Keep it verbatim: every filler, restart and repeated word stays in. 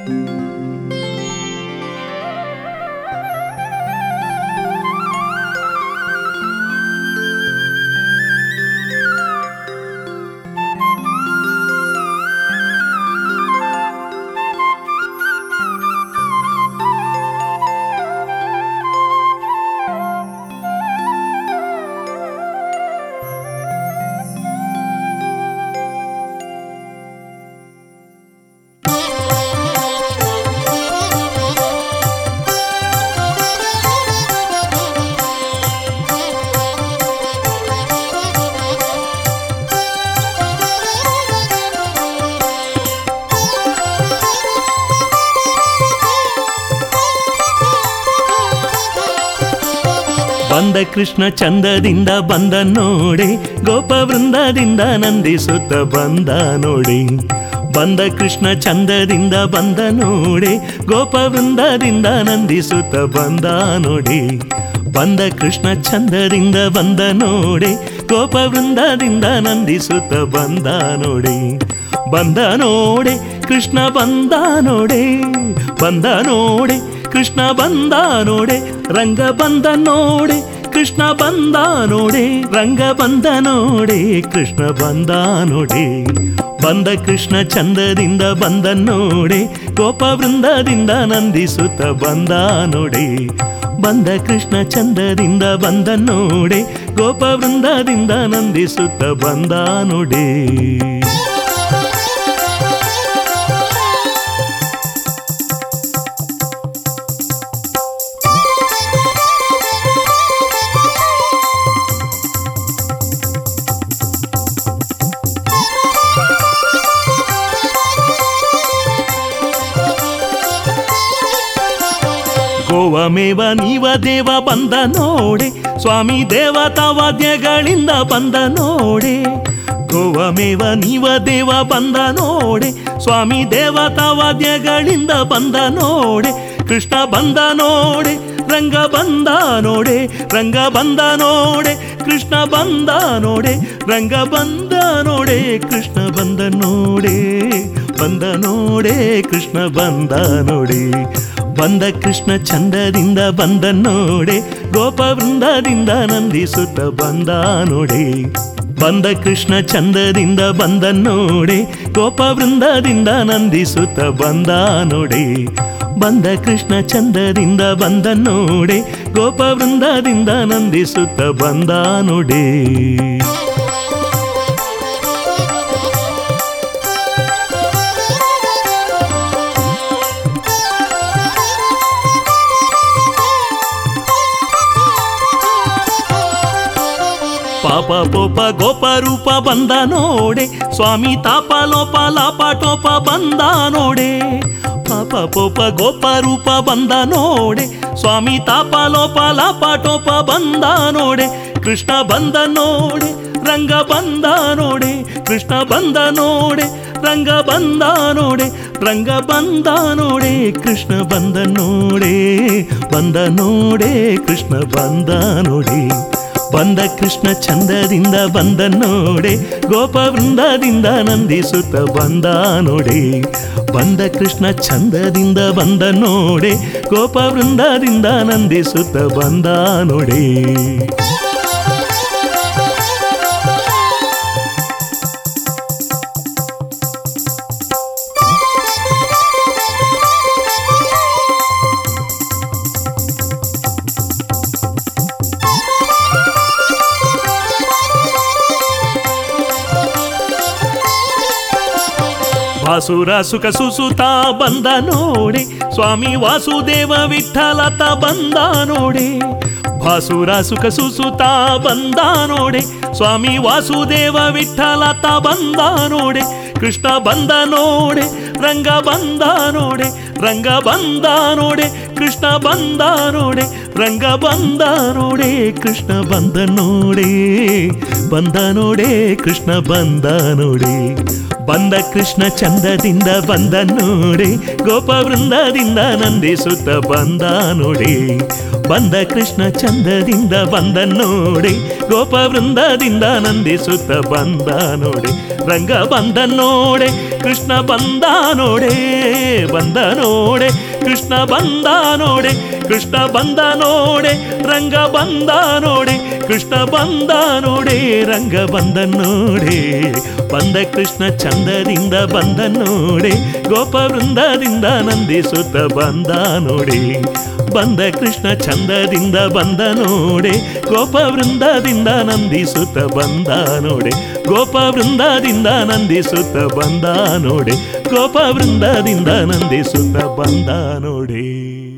ಬಂದ ಕೃಷ್ಣ ಚಂದದಿಂದ ಬಂದ ನೋಡಿ, ಗೋಪ ವೃಂದದಿಂದ ನಂದಿಸುತ್ತ ಬಂದ ನೋಡಿ. ಬಂದ ಕೃಷ್ಣ ಚಂದದಿಂದ ಬಂದ ನೋಡಿ, ಗೋಪ ವೃಂದದಿಂದ ನಂದಿಸುತ್ತ ಬಂದ ನೋಡಿ. ಬಂದ ಕೃಷ್ಣ ಚಂದದಿಂದ ಬಂದ ನೋಡಿ, ಗೋಪ ವೃಂದದಿಂದ ನಂದಿಸುತ್ತ ಬಂದ ನೋಡಿ. ಬಂದ ನೋಡಿ ಕೃಷ್ಣ ಬಂದ ನೋಡಿ, ಬಂದ ನೋಡಿ ಕೃಷ್ಣ ಬಂದ ನೋಡಿ, ರಂಗ ಬಂದ ನೋಡಿ ಕೃಷ್ಣ ಬಂದ ನೋಡಿ, ರಂಗ ಬಂದ ನೋಡಿ ಕೃಷ್ಣ ಬಂದ ನೋಡಿ. ಬಂದ ಕೃಷ್ಣ ಚಂದದಿಂದ ಬಂದ ನೋಡಿ, ಗೋಪ ವೃಂದದಿಂದ ನಂದಿಸುತ್ತ ಬಂದ ನೋಡಿ. ಬಂದ ಕೃಷ್ಣ ಚಂದದಿಂದ ಬಂದ ನೋಡಿ, ಗೋಪ ವೃಂದದಿಂದ ನಂದಿಸುತ್ತ ಬಂದ ನೋಡಿ. ಗೋವಮೇವ ನೀವ ದೇವ ಬಂದ ನೋಡಿ, ಸ್ವಾಮಿ ದೇವತಾ ವಾದ್ಯಗಳಿಂದ ಬಂದ ನೋಡಿ. ಗೋವಮೇವ ನೀವ ದೇವ ಬಂದ ನೋಡಿ, ಸ್ವಾಮಿ ದೇವತಾ ವಾದ್ಯಗಳಿಂದ ಬಂದ ನೋಡಿ. ಕೃಷ್ಣ ಬಂದ ನೋಡಿ, ರಂಗ ಬಂದ ನೋಡಿ, ರಂಗ ಬಂದ ನೋಡಿ ಕೃಷ್ಣ ಬಂದ ನೋಡಿ, ರಂಗ ಬಂದ ನೋಡಿ ಕೃಷ್ಣ ಬಂದ ನೋಡಿ, ಬಂದ ನೋಡಿ ಕೃಷ್ಣ ಬಂದ ನೋಡಿ. ಬಂದ ಕೃಷ್ಣ ಚಂದದಿಂದ ಬಂದ ನೋಡಿ, ಗೋಪ ವೃಂದದಿಂದ ನಂದಿಸುತ್ತ ಬಂದ ನೋಡಿ. ಬಂದ ಕೃಷ್ಣ ಚಂದದಿಂದ ಬಂದ ನೋಡಿ, ಗೋಪ ವೃಂದದಿಂದ ನಂದಿಸುತ್ತ ಬಂದ ನೋಡಿ. ಬಂದ ಕೃಷ್ಣ ಚಂದದಿಂದ ಬಂದ ನೋಡಿ, ಗೋಪ ವೃಂದದಿಂದ ನಂದಿಸುತ್ತ ಬಂದ ನೋಡಿ. ಪಾಪ ಪೋಪ ಗೋಪ ರೂಪ ಬಂದ ನೋಡೆ, ಸ್ವಾಮಿ ತಾಪ ಲೋಪ ಲಾಪ ಟೋಪ ಬಂದ ನೋಡೆ. ಪಾಪ ಪೋಪ ಗೋಪ ರೂಪ ಬಂದ ನೋಡೆ, ಸ್ವಾಮಿ ತಾಪ ಲೋಪ ಲಾಪ ಟೋಪ ಬಂದ ನೋಡೆ. ಕೃಷ್ಣ ಬಂದ ನೋಡೆ, ರಂಗ ಬಂದ ನೋಡೆ, ಕೃಷ್ಣ ಬಂದ ನೋಡೆ, ರಂಗ ಬಂದ ನೋಡೆ, ರಂಗ ಬಂದ ನೋಡೆ ಕೃಷ್ಣ ಬಂದ ನೋಡೆ, ಬಂದ ನೋಡೆ ಕೃಷ್ಣ ಬಂದ ನೋಡಿ. ಬಂದ ಕೃಷ್ಣ ಚಂದದಿಂದ ಬಂದ ನೋಡಿ, ಗೋಪ ವೃಂದದಿಂದ ನಂದಿಸುತ್ತ ಬಂದ ನೋಡಿ. ಬಂದ ಕೃಷ್ಣ ಚಂದದಿಂದ ಬಂದ ನೋಡಿ, ಗೋಪ ವೃಂದದಿಂದ ನಂದಿಸುತ್ತ ಬಂದ ನೋಡಿ. ವಾಸುರ ಸುಖ ಸುಸುತ ಬಂದ ನೋಡಿ, ಸ್ವಾಮಿ ವಾಸುದೇವ ವಿಠಲತ ಬಂದ ನೋಡಿ. ಭಾಸುರ ಸುಖ ಸುಸುತ ಬಂದ ನೋಡಿ, ಸ್ವಾಮಿ ವಾಸುದೇವ ವಿಠಲತ ಬಂದ ನೋಡಿ. ಕೃಷ್ಣ ಬಂದ ನೋಡಿ, ರಂಗ ಬಂದ ನೋಡಿ, ರಂಗ ಬಂದ ನೋಡಿ, ಕೃಷ್ಣ ಬಂದ ನೋಡಿ, ರಂಗ ಬಂದ ನೋಡಿ, ಕೃಷ್ಣ ಬಂದ ನೋಡಿ, ಬಂದ ನೋಡಿ, ಕೃಷ್ಣ ಬಂದ ನೋಡಿ. ಬಂದ ಕೃಷ್ಣ ಚಂದದಿಂದ ಬಂದ ನೋಡಿ, ಗೋಪ ವೃಂದದಿಂದ ನಂದಿಸುತ್ತ ಬಂದ ನೋಡಿ. ಬಂದ ಕೃಷ್ಣ ಚಂದದಿಂದ ಬಂದ ನೋಡೆ ಗೋಪ ವೃಂದದಿಂದ ನಂದಿಸುತ್ತ ಬಂದ ನೋಡೆ ರಂಗ ಬಂದ ನೋಡೆ ಕೃಷ್ಣ ಬಂದ ನೋಡೆ ಬಂದ ನೋಡೆ ಕೃಷ್ಣ ಬಂದ ನೋಡೆ ಕೃಷ್ಣ ಬಂದ ನೋಡೆ ರಂಗ ಬಂದ ನೋಡೆ ಕೃಷ್ಣ ಬಂದ ನೋಡೆ ರಂಗ ಬಂದ ನೋಡೆ ಬಂದ ಕೃಷ್ಣ ಚಂದದಿಂದ ಬಂದ ನೋಡೆ ಗೋಪ ವೃಂದದಿಂದ ನಂದಿಸುತ್ತ ಬಂದ ನೋಡೆ ಬಂದ ಕೃಷ್ಣ ಚಂದದಿಂದ ಬಂದ ನೋಡೆ ಗೋಪ ವೃಂದದಿಂದ ನಂದಿಸುತ್ತ ಬಂದ ನೋಡೆ ಗೋಪ ವೃಂದದಿಂದ ನಂದಿಸುತ್ತ ಬಂದ ನೋಡೆ ಗೋಪ ವೃಂದದಿಂದ ನಂದಿಸುತ್ತ ಬಂದ ನೋಡೆ.